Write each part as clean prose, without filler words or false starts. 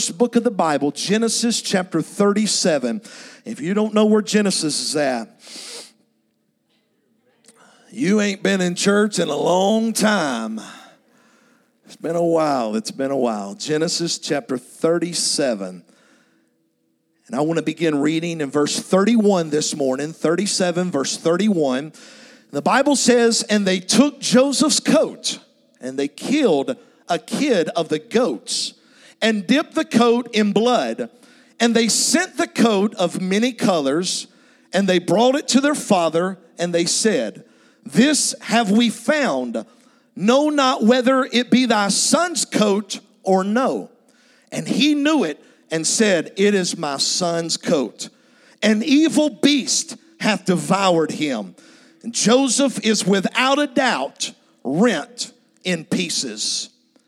first book of the Bible, Genesis chapter 37. If you don't know where Genesis is at, you ain't been in church in a long time. It's been a while. Genesis chapter 37. And I want to begin reading in verse 31 this morning. 37, verse 31. The Bible says, and they took Joseph's coat, and they killed a kid of the goats, and dipped the coat in blood. And they sent the coat of many colors, and they brought it to their father, and they said, this have we found. Know not whether it be thy son's coat or no. And he knew it, and said, it is my son's coat. An evil beast hath devoured him. And Joseph is without a doubt rent in pieces.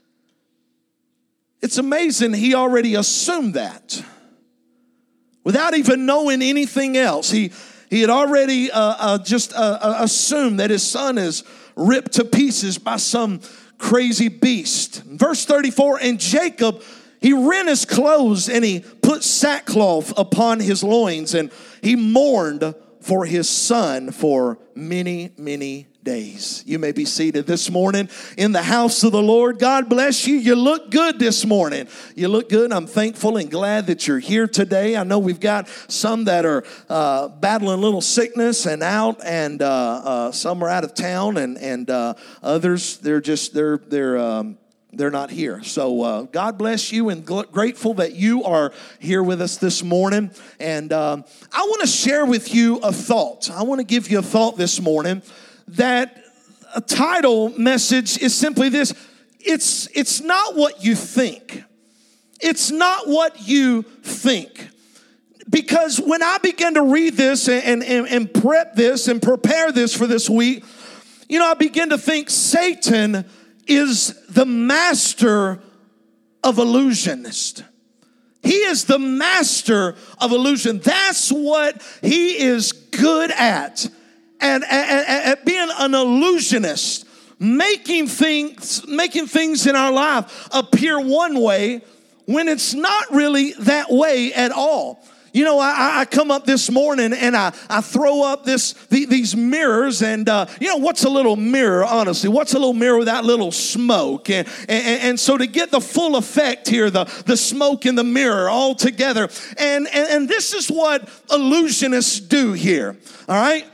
It's amazing he already assumed that. Without even knowing anything else. He had already assumed that his son is ripped to pieces by some crazy beast. Verse 34, and Jacob, he rent his clothes and he put sackcloth upon his loins, and he mourned for his son for many, many days. You may be seated this morning in the house of the Lord. God bless you. You look good this morning. You look good. I'm thankful and glad that you're here today. I know we've got some that are battling a little sickness and out, and some are out of town, and others they're not here. So God bless you, and grateful that you are here with us this morning. And I want to share with you a thought. I want to give you a thought this morning. That a title message is simply this. It's not what you think. It's not what you think. Because when I began to read this and prep this and prepare this for this week, I began to think Satan is the master of illusionist. He is the master of illusion. That's what he is good at. And at being an illusionist, making things in our life appear one way when it's not really that way at all. I come up this morning and I throw up these mirrors, and what's a little mirror, honestly? What's a little mirror without little smoke? And so to get the full effect here, the smoke in the mirror all together, and this is what illusionists do here, all right?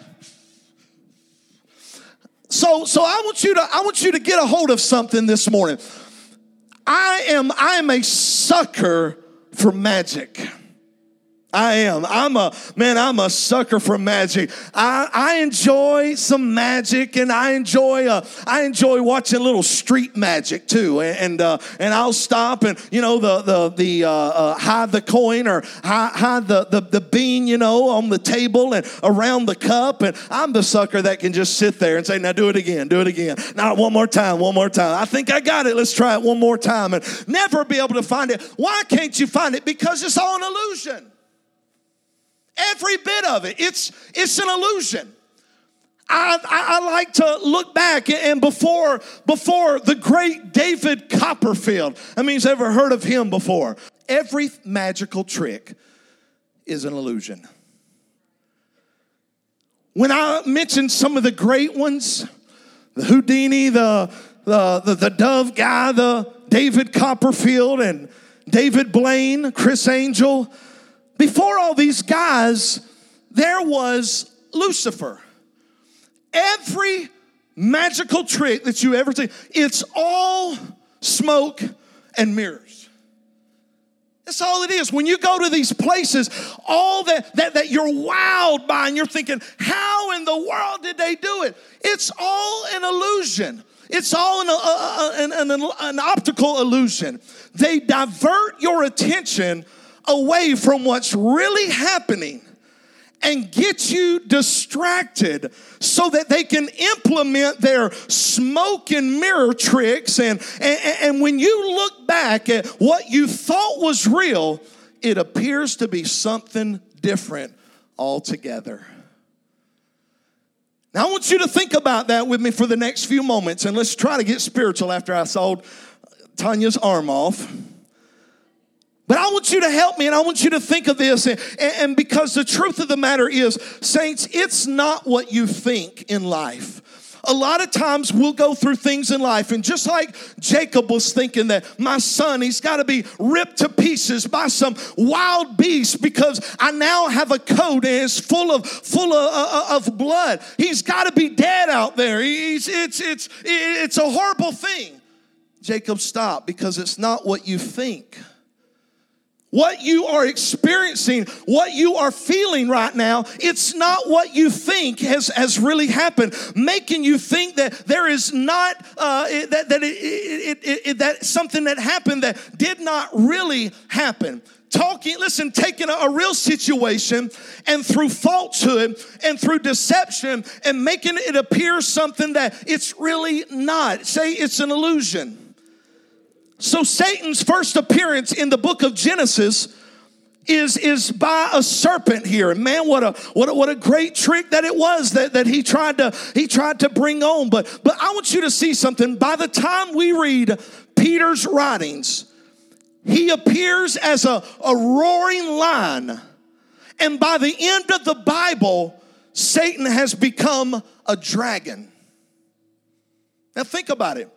So I want you to get a hold of something this morning. I am a sucker for magic. I am. I'm a sucker for magic. I enjoy some magic, and I enjoy watching a little street magic too. And I'll stop and hide the coin or hide the bean on the table and around the cup. And I'm the sucker that can just sit there and say, now do it again. Now one more time. I think I got it. Let's try it one more time, and never be able to find it. Why can't you find it? Because it's all an illusion. Every bit of it. It's an illusion. I like to look back, and before the great David Copperfield. I mean, you've ever heard of him before? Every magical trick is an illusion. When I mentioned some of the great ones, the Houdini, the Dove guy, the David Copperfield, and David Blaine, Chris Angel. Before all these guys, there was Lucifer. Every magical trick that you ever see, it's all smoke and mirrors. That's all it is. When you go to these places, all that you're wowed by, and you're thinking, how in the world did they do it? It's all an illusion. It's all an optical illusion. They divert your attention away from what's really happening and get you distracted so that they can implement their smoke and mirror tricks. And when you look back at what you thought was real, it appears to be something different altogether. Now, I want you to think about that with me for the next few moments, and let's try to get spiritual after I sawed Tanya's arm off. But I want you to help me, and I want you to think of this. And because the truth of the matter is, saints, it's not what you think in life. A lot of times we'll go through things in life, and just like Jacob was thinking that my son, he's got to be ripped to pieces by some wild beast because I now have a coat and it's full of blood. He's got to be dead out there. It's a horrible thing. Jacob, stop, because it's not what you think. What you are experiencing, what you are feeling right now, it's not what you think has really happened. Making you think that there is not, that something that happened that did not really happen. Taking a real situation and through falsehood and through deception and making it appear something that it's really not. Say it's an illusion. So Satan's first appearance in the book of Genesis is by a serpent here. And man, what a great trick that it was that he tried to bring on. But I want you to see something. By the time we read Peter's writings, he appears as a roaring lion. And by the end of the Bible, Satan has become a dragon. Now think about it.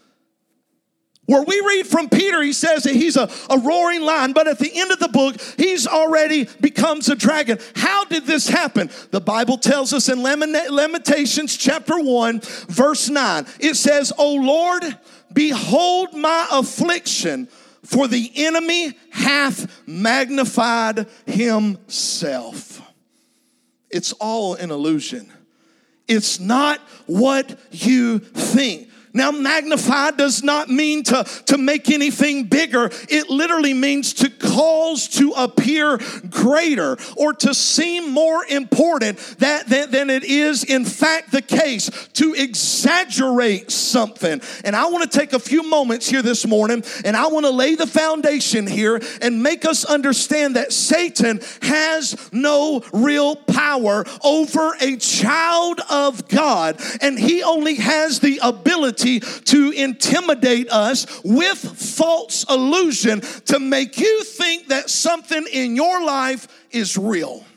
Where we read from Peter, he says that he's a roaring lion, but at the end of the book, he's already becomes a dragon. How did this happen? The Bible tells us in Lamentations chapter 1, verse 9, it says, "O Lord, behold my affliction, for the enemy hath magnified himself." It's all an illusion. It's not what you think. Now, magnify does not mean to make anything bigger. It literally means to cause to appear greater or to seem more important than it is in fact the case, to exaggerate something. And I want to take a few moments here this morning, and I want to lay the foundation here and make us understand that Satan has no real power over a child of God, and he only has the ability to intimidate us with false illusion to make you think that something in your life is real.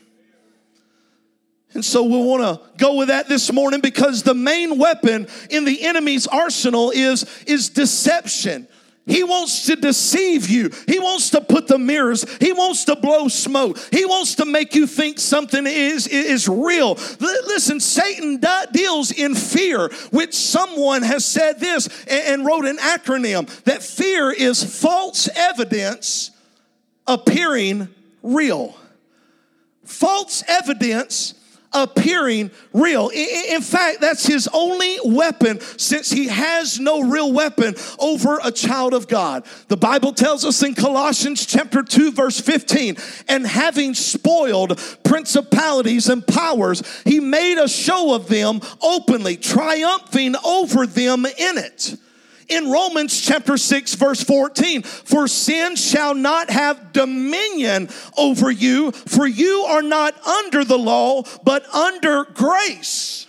And so we want to go with that this morning, because the main weapon in the enemy's arsenal is deception. He wants to deceive you. He wants to put the mirrors. He wants to blow smoke. He wants to make you think something is real. Listen, Satan deals in fear, which someone has said this and wrote an acronym, that fear is false evidence appearing real. False evidence appearing real. In fact, that's his only weapon, since he has no real weapon over a child of God. The Bible tells us in Colossians chapter 2 verse 15, "And having spoiled principalities and powers, he made a show of them openly, triumphing over them in it." In Romans chapter 6 verse 14, "For sin shall not have dominion over you, for you are not under the law, but under grace."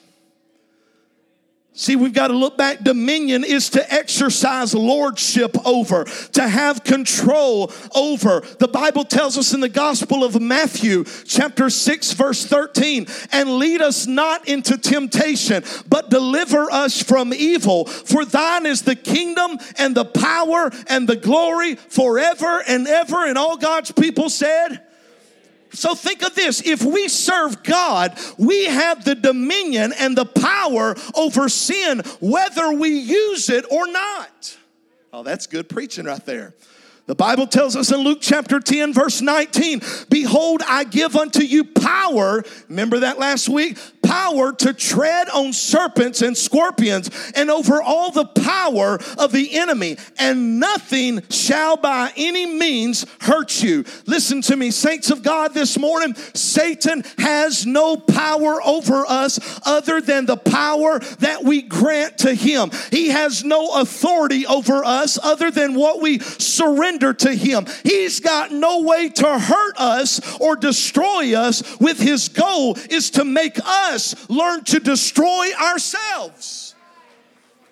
See, we've got to look back. Dominion is to exercise lordship over, to have control over. The Bible tells us in the Gospel of Matthew, chapter 6, verse 13, "And lead us not into temptation, but deliver us from evil. For thine is the kingdom and the power and the glory forever and ever." And all God's people said, so think of this. If we serve God, we have the dominion and the power over sin, whether we use it or not. Oh, that's good preaching right there. The Bible tells us in Luke chapter 10, verse 19, "Behold, I give unto you power," remember that last week? "Power to tread on serpents and scorpions and over all the power of the enemy, and nothing shall by any means hurt you." Listen to me, saints of God, this morning. Satan has no power over us other than the power that we grant to him. He has no authority over us other than what we surrender to him. He's got no way to hurt us or destroy us. With his goal is to make us learn to destroy ourselves.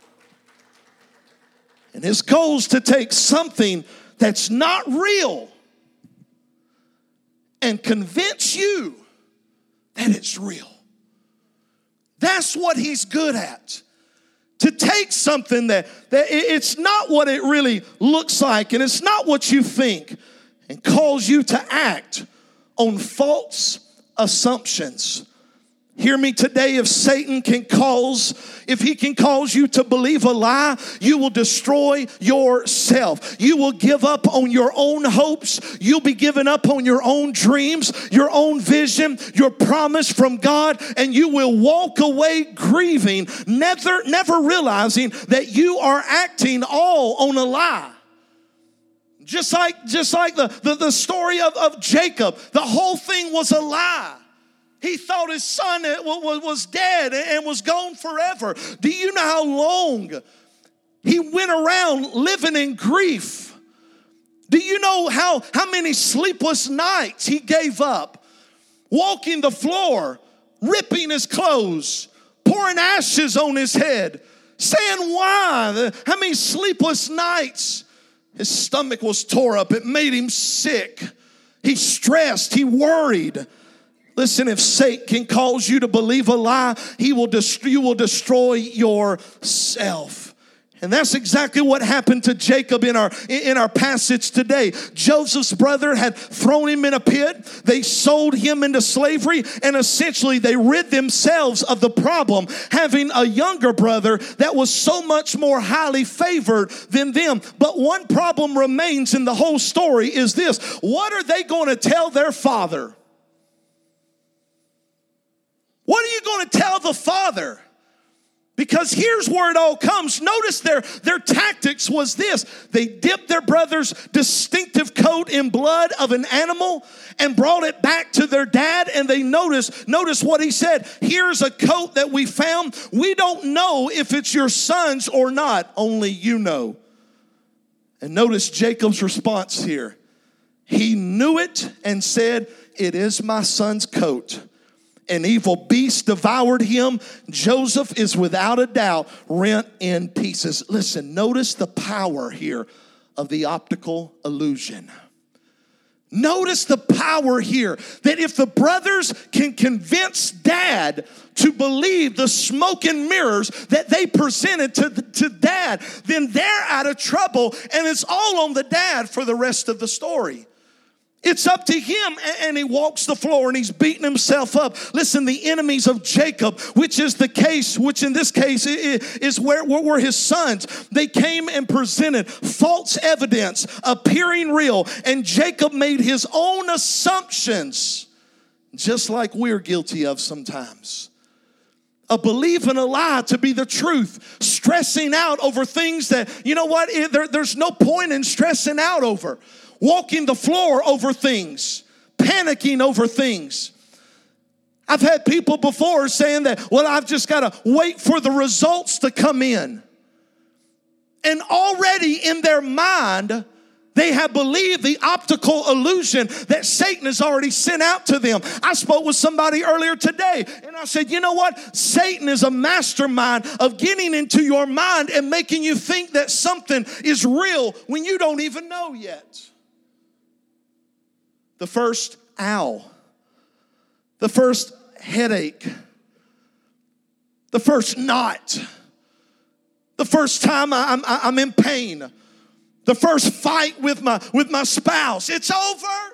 And his goal is to take something that's not real and convince you that it's real. That's what he's good at. To take something that it's not what it really looks like, and it's not what you think, and cause you to act on false assumptions. Hear me today, if he can cause you to believe a lie, you will destroy yourself. You will give up on your own hopes. You'll be giving up on your own dreams, your own vision, your promise from God, and you will walk away grieving, never realizing that you are acting all on a lie. Just like the story of Jacob, the whole thing was a lie. He thought his son was dead and was gone forever. Do you know how long he went around living in grief? Do you know how many sleepless nights he gave up? Walking the floor, ripping his clothes, pouring ashes on his head, saying why? How many sleepless nights? His stomach was tore up. It made him sick. He stressed. He worried. Listen, if Satan can cause you to believe a lie, you will destroy yourself. And that's exactly what happened to Jacob in our passage today. Joseph's brother had thrown him in a pit. They sold him into slavery, and essentially they rid themselves of the problem, having a younger brother that was so much more highly favored than them. But one problem remains in the whole story is this: what are they going to tell their father? What are you going to tell the father? Because here's where it all comes. Notice their tactics was this. They dipped their brother's distinctive coat in blood of an animal and brought it back to their dad. And they notice what he said. Here's a coat that we found. We don't know if it's your son's or not. Only you know. And notice Jacob's response here. He knew it and said, "It is my son's coat. An evil beast devoured him. Joseph is without a doubt rent in pieces." Listen, notice the power here of the optical illusion. Notice the power here that if the brothers can convince dad to believe the smoke and mirrors that they presented to dad, then they're out of trouble, and it's all on the dad for the rest of the story. It's up to him, and he walks the floor and he's beating himself up. Listen, the enemies of Jacob, which in this case is where his sons, they came and presented false evidence appearing real, and Jacob made his own assumptions, just like we're guilty of sometimes. Of believing a lie to be the truth, stressing out over things that, you know what, there's no point in stressing out over. Walking the floor over things, panicking over things. I've had people before saying that, well, I've just got to wait for the results to come in. And already in their mind, they have believed the optical illusion that Satan has already sent out to them. I spoke with somebody earlier today, and I said, you know what? Satan is a mastermind of getting into your mind and making you think that something is real when you don't even know yet. The first owl, the first headache, the first knot, the first time I'm in pain, the first fight with my spouse, it's over.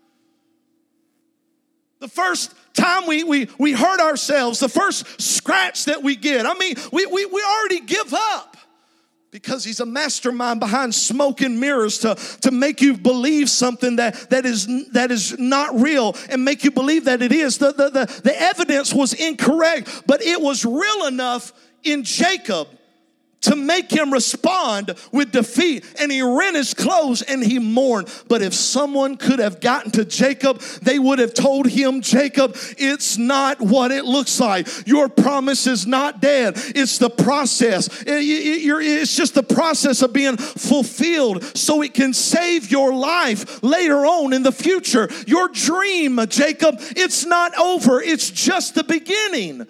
The first time we hurt ourselves, the first scratch that we get, I mean, we already give up. Because he's a mastermind behind smoke and mirrors to make you believe something that is not real and make you believe that it is. The evidence was incorrect, but it was real enough in Jacob to make him respond with defeat. And he rent his clothes and he mourned. But if someone could have gotten to Jacob, they would have told him, Jacob, it's not what it looks like. Your promise is not dead. It's the process. It's just the process of being fulfilled so it can save your life later on in the future. Your dream, Jacob, it's not over. It's just the beginning.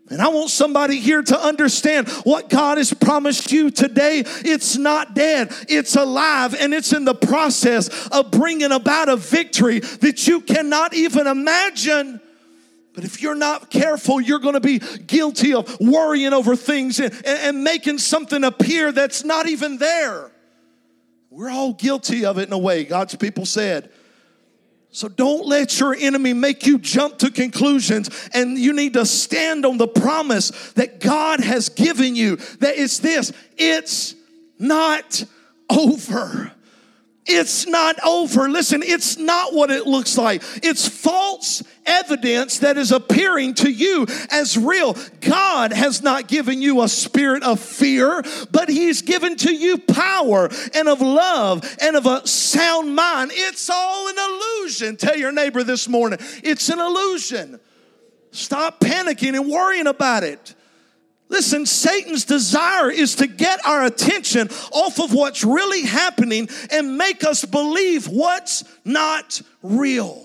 And I want somebody here to understand what God has promised you today. It's not dead. It's alive, and it's in the process of bringing about a victory that you cannot even imagine. But if you're not careful, you're going to be guilty of worrying over things and making something appear that's not even there. We're all guilty of it in a way, God's people said. So don't let your enemy make you jump to conclusions, and you need to stand on the promise that God has given you. That it's this, it's not over. It's not over. Listen, it's not what it looks like. It's false evidence that is appearing to you as real. God has not given you a spirit of fear, but He's given to you power and of love and of a sound mind. It's all an illusion. Tell your neighbor this morning, it's an illusion. Stop panicking and worrying about it. Listen, Satan's desire is to get our attention off of what's really happening and make us believe what's not real.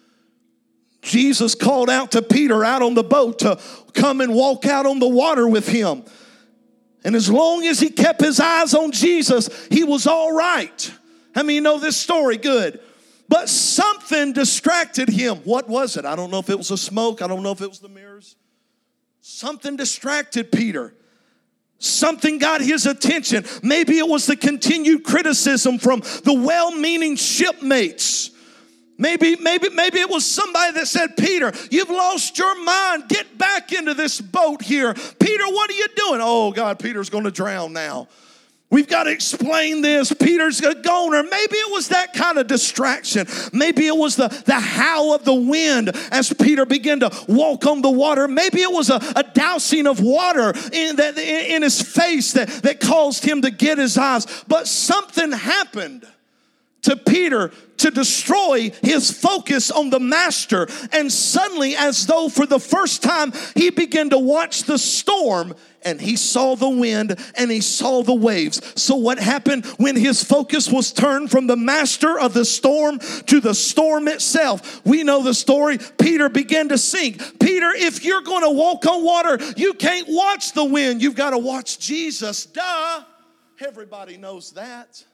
Jesus called out to Peter out on the boat to come and walk out on the water with him. And as long as he kept his eyes on Jesus, he was all right. How many of you know this story? Good. But something distracted him. What was it? I don't know if it was the smoke. I don't know if it was the mirrors. Something distracted Peter. Something got his attention. Maybe it was the continued criticism from the well-meaning shipmates. Maybe it was somebody that said, Peter, you've lost your mind. Get back into this boat here. Peter, what are you doing? Oh, God, Peter's going to drown now. We've got to explain this. Peter's a goner. Maybe it was that kind of distraction. Maybe it was the howl of the wind as Peter began to walk on the water. Maybe it was a dousing of water in his face that caused him to get his eyes. But something happened to Peter to destroy his focus on the master. And suddenly, as though for the first time, he began to watch the storm, and he saw the wind and he saw the waves. So what happened when his focus was turned from the master of the storm to the storm itself? We know the story. Peter began to sink. Peter, if you're going to walk on water, you can't watch the wind. You've got to watch Jesus. Duh. Everybody knows that.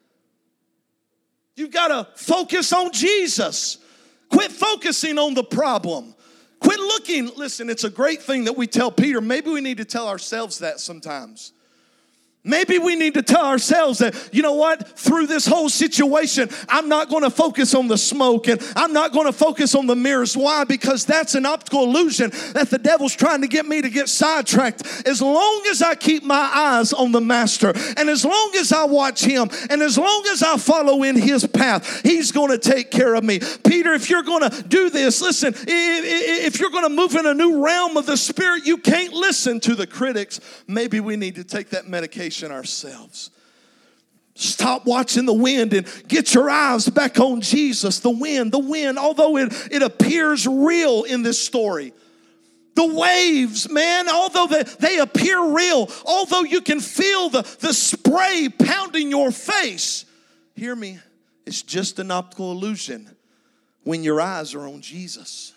You've got to focus on Jesus. Quit focusing on the problem. Quit looking. Listen, it's a great thing that we tell Peter. Maybe we need to tell ourselves that sometimes. Maybe we need to tell ourselves that, you know what, through this whole situation, I'm not going to focus on the smoke and I'm not going to focus on the mirrors. Why? Because that's an optical illusion that the devil's trying to get me to get sidetracked. As long as I keep my eyes on the master, and as long as I watch him, and as long as I follow in his path, he's going to take care of me. Peter, if you're going to do this, listen, if you're going to move in a new realm of the spirit, you can't listen to the critics. Maybe we need to take that medication ourselves. Stop watching the wind and get your eyes back on Jesus. The wind, although it appears real in this story. The waves, man, although they appear real, although you can feel the spray pounding your face, hear me, it's just an optical illusion when your eyes are on Jesus.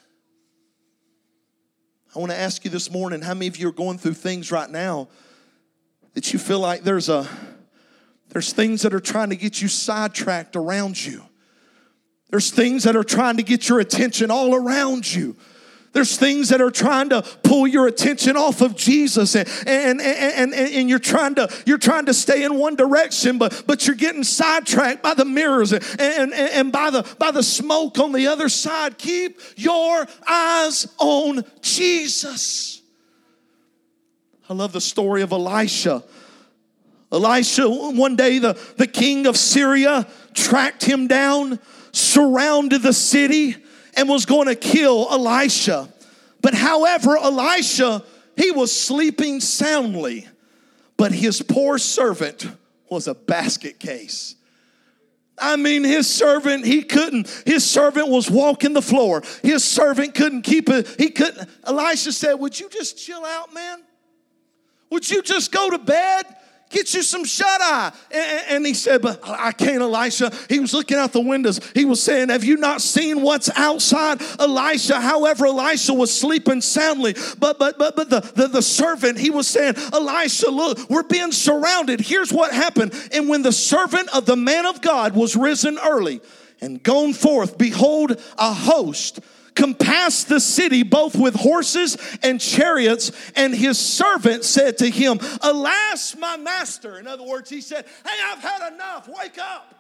I want to ask you this morning, how many of you are going through things right now that you feel like there's things that are trying to get you sidetracked around you. There's things that are trying to get your attention all around you. There's things that are trying to pull your attention off of Jesus, and you're trying to stay in one direction, but you're getting sidetracked by the mirrors and by the smoke on the other side. Keep your eyes on Jesus. I love the story of Elisha. Elisha, one day the king of Syria tracked him down, surrounded the city, and was going to kill Elisha. But however, Elisha, he was sleeping soundly, but his poor servant was a basket case. I mean, his servant was walking the floor. His servant couldn't keep it. Elisha said, would you just chill out, man? Would you just go to bed? Get you some shut-eye. And he said, but I can't, Elisha. He was looking out the windows. He was saying, have you not seen what's outside, Elisha? However, Elisha was sleeping soundly. But the servant, he was saying, Elisha, look, we're being surrounded. Here's what happened. And when the servant of the man of God was risen early and gone forth, behold, a host compassed the city both with horses and chariots, and his servant said to him, alas, my master. In other words, he said, hey, I've had enough. Wake up.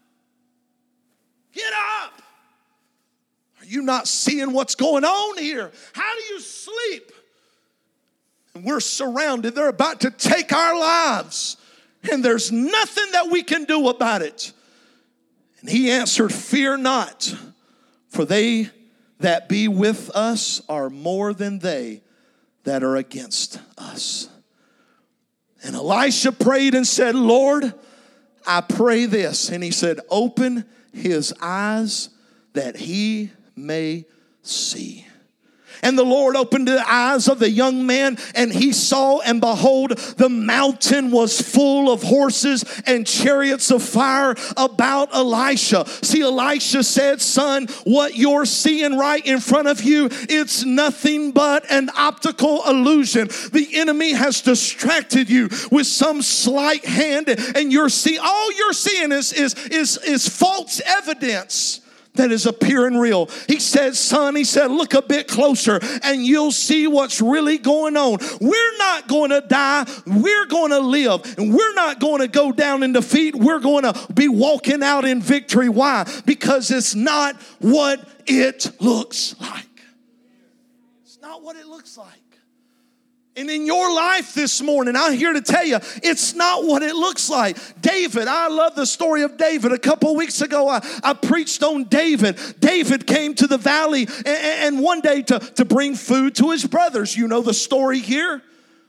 Get up. Are you not seeing what's going on here? How do you sleep? And we're surrounded. They're about to take our lives, and there's nothing that we can do about it. And he answered, fear not, for they that be with us are more than they that are against us. And Elisha prayed and said, Lord, I pray this. And he said, open his eyes that he may see. And the Lord opened the eyes of the young man, and he saw, and behold, the mountain was full of horses and chariots of fire about Elisha. See, Elisha said, son, what you're seeing right in front of you, it's nothing but an optical illusion. The enemy has distracted you with some sleight hand, and all you're seeing is false evidence that is appearing real. He said, son, he said, look a bit closer and you'll see what's really going on. We're not going to die. We're going to live. And we're not going to go down in defeat. We're going to be walking out in victory. Why? Because it's not what it looks like. It's not what it looks like. And in your life this morning, I'm here to tell you, it's not what it looks like. David, I love the story of David. A couple of weeks ago, I preached on David. David came to the valley and one day to bring food to his brothers. You know the story here.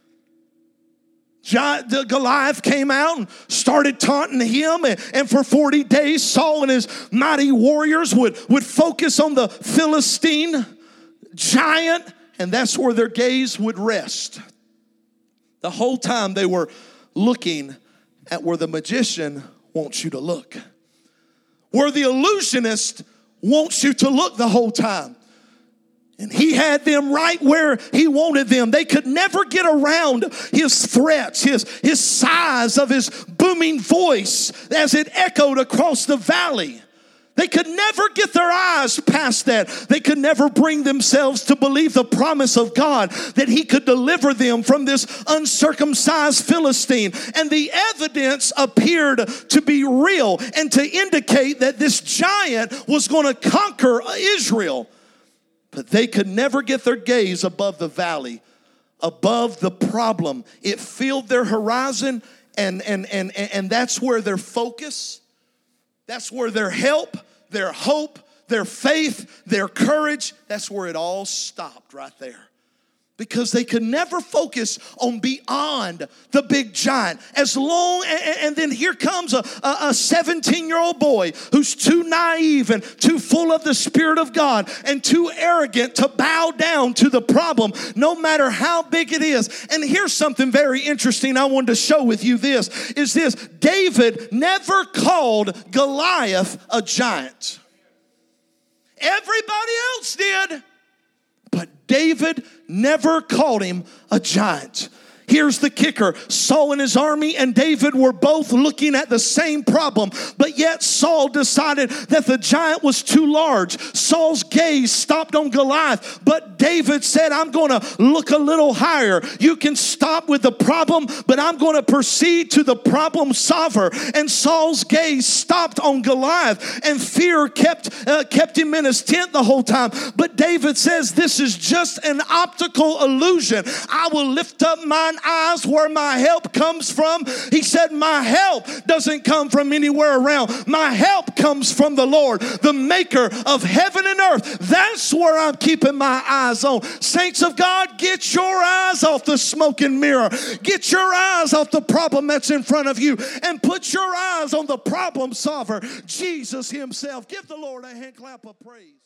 Goliath came out and started taunting him, and for 40 days, Saul and his mighty warriors would focus on the Philistine giant, and that's where their gaze would rest. The whole time they were looking at where the magician wants you to look. Where the illusionist wants you to look the whole time. And he had them right where he wanted them. They could never get around his threats, his size of his booming voice as it echoed across the valley. They could never get their eyes past that. They could never bring themselves to believe the promise of God that he could deliver them from this uncircumcised Philistine. And the evidence appeared to be real and to indicate that this giant was going to conquer Israel. But they could never get their gaze above the valley, above the problem. It filled their horizon, and that's where their focus, that's where their help, their hope, their faith, their courage, that's where it all stopped right there. Because they could never focus on beyond the big giant. And then here comes a 17-year-old boy who's too naive and too full of the Spirit of God and too arrogant to bow down to the problem, no matter how big it is. And here's something very interesting I wanted to show with you this. David never called Goliath a giant. Everybody else did. But David never called him a giant. Here's the kicker. Saul and his army and David were both looking at the same problem, but yet Saul decided that the giant was too large. Saul's gaze stopped on Goliath, but David said, I'm going to look a little higher. You can stop with the problem, but I'm going to proceed to the problem solver. And Saul's gaze stopped on Goliath, and fear kept him in his tent the whole time. But David says, this is just an optical illusion. I will lift up mine eyes where my help comes from. He said, my help doesn't come from anywhere around. My help comes from the Lord, the maker of heaven and earth. That's where I'm keeping my eyes on. Saints of God, get your eyes off the smoking mirror. Get your eyes off the problem that's in front of you and put your eyes on the problem solver, Jesus himself. Give the Lord a hand clap of praise.